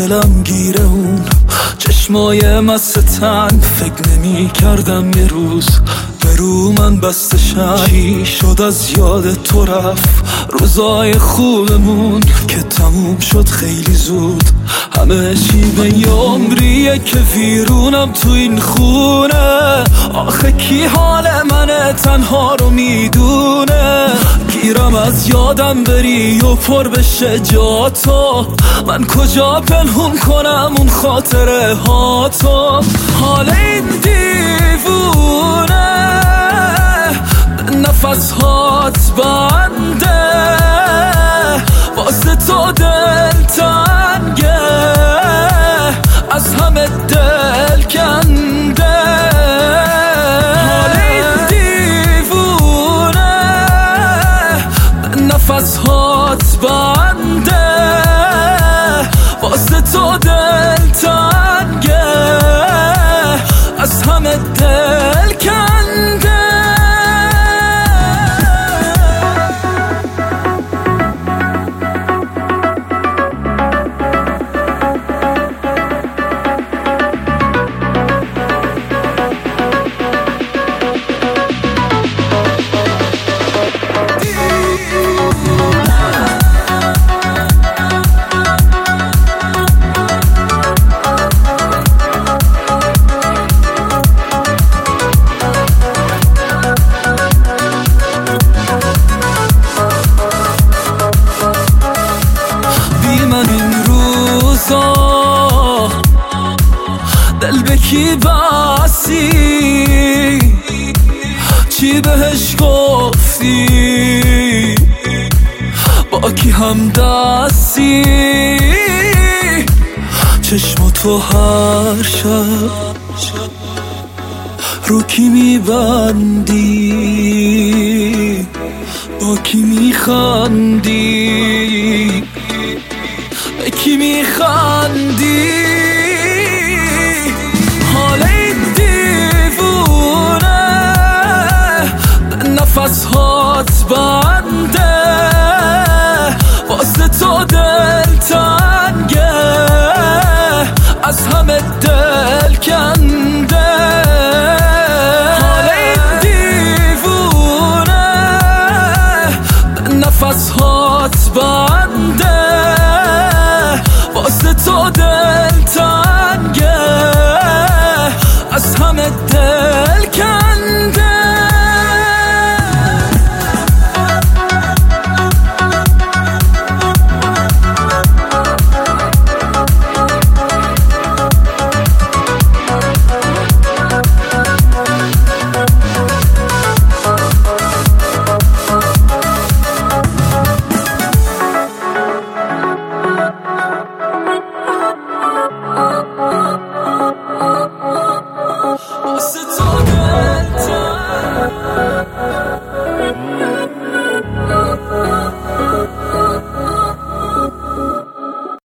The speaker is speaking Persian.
دلم گیره اون چشمای مستن، فکر نمی کردم یه روز برو من بستشن. چی شد از یاد تو رفت روزای خوبمون که تموم شد خیلی زود. همه چی به یه عمریه که ویرونم تو این خونه. آخه کی حال من تنها رو میدونه؟ گیرم از یادم بری و پر بشه جا تو، من کجا پنهون کنم اون خاطره ها تو. حال این دیوونه نفس هات بنده، واسه تو دل تنگه، از همه دل کنده. حال این دیوونه نفس هات بنده، واسه تو دل تنگه، از همه دل کنده. من این روزا دل به کی بسی؟ چی بهش گفتی؟ با کی هم دستی؟ چشم تو هر شب رو کی میبندی؟ با کی میخندی؟ کی میخندی؟